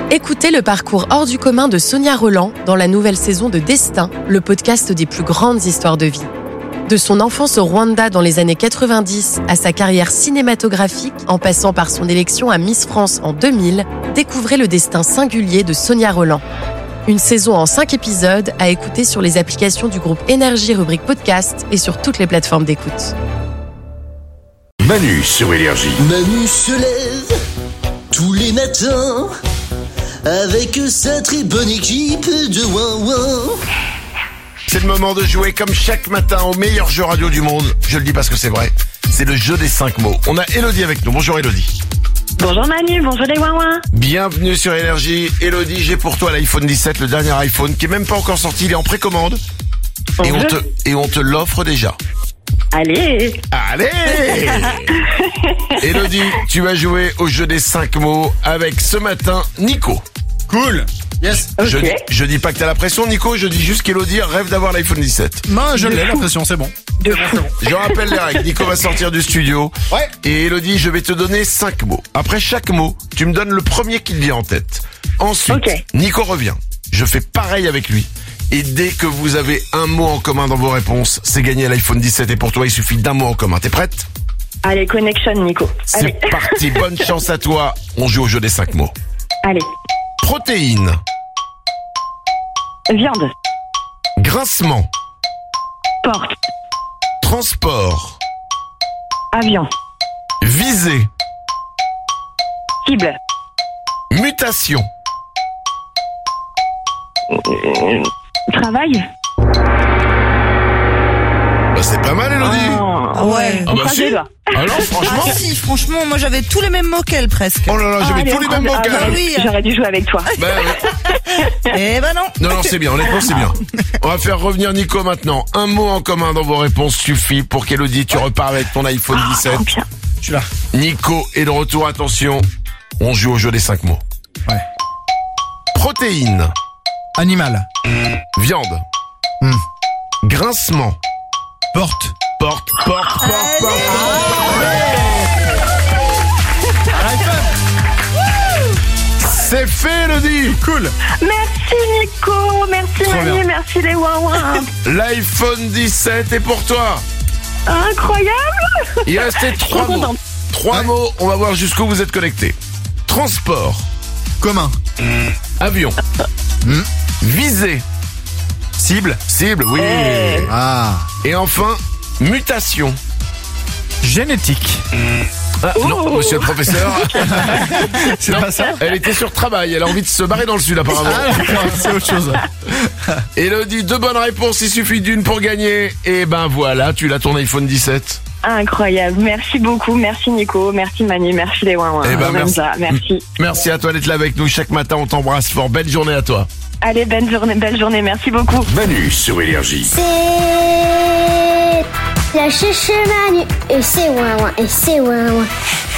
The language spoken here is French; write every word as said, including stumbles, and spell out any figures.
Écoutez le parcours hors du commun de Sonia Rolland dans la nouvelle saison de Destin, le podcast des plus grandes histoires de vie. De son enfance au Rwanda dans les années quatre-vingt-dix à sa carrière cinématographique, en passant par son élection à Miss France en deux mille, découvrez le destin singulier de Sonia Rolland. Une saison en cinq épisodes à écouter sur les applications du groupe Énergie rubrique podcast et sur toutes les plateformes d'écoute. Manu sur Énergie. Manu se lève tous les matins avec sa très bonne équipe de Ouin Ouin. C'est le moment de jouer comme chaque matin au meilleur jeu radio du monde. Je le dis parce que c'est vrai. C'est le jeu des cinq mots. On a Elodie avec nous. Bonjour Elodie. Bonjour Manu, bonjour les Ouin Ouin. Bienvenue sur Énergie. Elodie, j'ai pour toi l'iPhone dix-sept, le dernier iPhone qui est même pas encore sorti. Il est en précommande. Et on te, et on te l'offre déjà. Allez. Allez. Elodie, tu vas jouer au jeu des cinq mots avec ce matin Nico. Cool. Yes. Je, Ok. je dis pas que t'as la pression Nico, je dis juste qu'Elodie rêve d'avoir l'iPhone dix-sept. Non, je l'ai, la pression, c'est bon. De C'est bon. Je rappelle les règles. Nico va sortir du studio. Ouais. Et Elodie, je vais te donner cinq mots. Après chaque mot, tu me donnes le premier qui te vient en tête. Ensuite, Ok. Nico revient. Je fais pareil avec lui. Et dès que vous avez un mot en commun dans vos réponses, c'est gagné l'iPhone dix-sept. Et pour toi, il suffit d'un mot en commun. T'es prête ? Allez, connection Nico. Allez. C'est parti. Bonne chance à toi. On joue au jeu des cinq mots. Allez. Protéines. Viande. Grincement. Porte. Transport. Avion. Visée. Cible. Mutation. Euh, travail. Bah, c'est pas mal, Elodie. Oh, ouais. Ah On bah croise si. les doigts. Ah non, franchement. Ah si, franchement, moi j'avais tous les mêmes mots qu'elle presque. Oh là là, j'avais Allez, tous les on mêmes croise- mots ah, qu'elle. bah oui. J'aurais dû jouer avec toi. Bah, ouais. Eh ben non. Non, non, c'est bien, honnêtement, c'est bien. On va faire revenir Nico maintenant. Un mot en commun dans vos réponses suffit pour qu'Elodie, tu repars avec ton iPhone dix-sept. Oh, bien. Je suis là. Nico est de retour, attention. On joue au jeu des cinq mots. Ouais. Protéines. Animal. Viande. Hmm. Grincement. Porte. Porte, porte, porte, porte, porte. C'est fait, Elodie. Cool. Merci Nico, merci Trop Manu, bien. merci les Ouin Ouin. L'iPhone dix-sept est pour toi. Incroyable. Il restait trois Trop mots. contente. Trois Ouais. mots, on va voir jusqu'où vous êtes connectés. Transport. Commun. Avion. Hmm. Visée. Cible. Cible, oui. Eh. Ah. Et enfin, mutation. Génétique. Ah, non, monsieur le professeur. C'est pas ça? Elle était sur travail, elle a envie de se barrer dans le sud apparemment. Ah, d'accord, c'est autre chose. Elodie, deux bonnes réponses, il suffit d'une pour gagner. Et ben voilà, tu l'as ton iPhone dix-sept. Incroyable, merci beaucoup, merci Nico, merci Manu, merci les Ouin Ouin. Eh ben, On aime merci. ça, merci. Merci à toi d'être là avec nous chaque matin, on t'embrasse fort. Belle journée à toi. Allez, belle journée, belle journée, merci beaucoup. Manu sur Énergie. C'est la chouchou Manu et c'est ouin ouin et c'est ouin ouin.